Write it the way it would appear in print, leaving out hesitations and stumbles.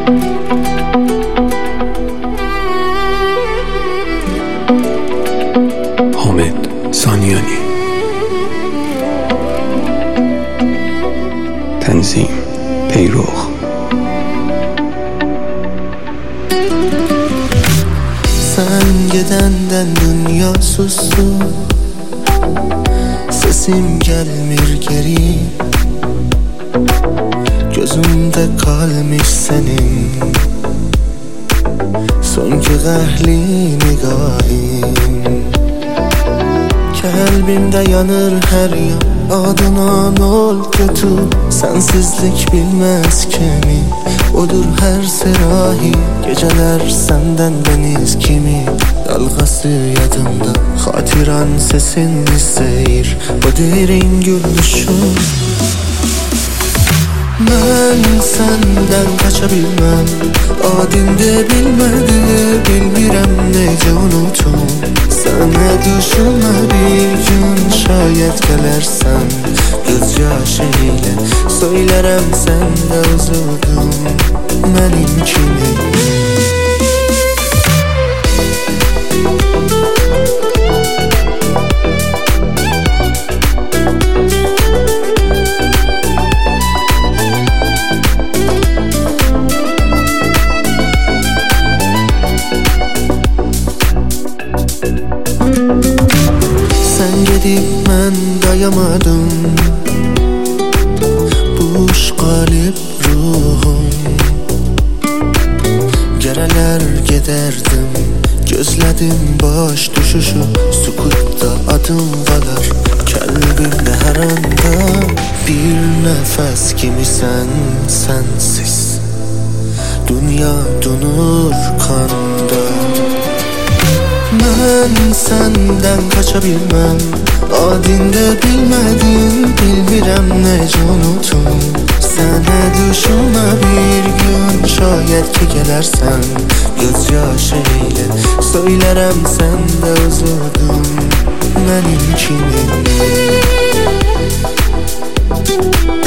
حامد سانیانی. تنظیم پیروخ. Sen gedenden dünya sustu, sesim gelmir geri. Gözümde kalmış senin sonki qəhli niqahın. Kalbimde yanır her yan, adına nol kötü. Sensizlik bilmez kimi, odur her serahi. Geceler senden deniz kimi, dalgası yadımda. Hatiran sesinli seyir, o derin gülüşün. Ben senden kaçabilmem, adinde bilmedi. Bilmirəm necə unutum. Sana düşünme bir gün, şayet gelersen göz yaşı ile. Söylerəm sen de uzudun benim kimi. Sen gedib mən dayamadım, boş qalib ruhum. Gərələr gedərdim, gözlədim baş düşüşü. Sukutda adım qalar kalbimdə hər anda. Bir nəfəs kimisən sensiz, dünya donur kanda. Ben senden kaçabilmem, adinde bilmedim. Bilmirəm necə unutum. Sana düşünme bir gün, şayet ki gelersen göz yaşı ile. Söylerəm sen de uzudun benim kimi.